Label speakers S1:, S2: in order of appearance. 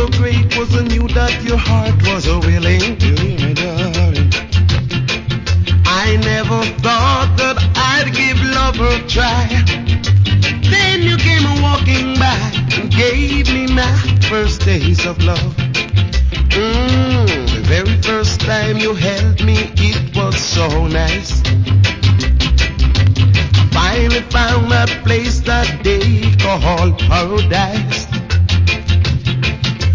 S1: so great was I knew that your heart was a willing. Darling. I never thought that I'd give love a try. Then you came walking by and gave me my first taste of love. The very first time you held me, it was so nice. I finally found that place that they call paradise.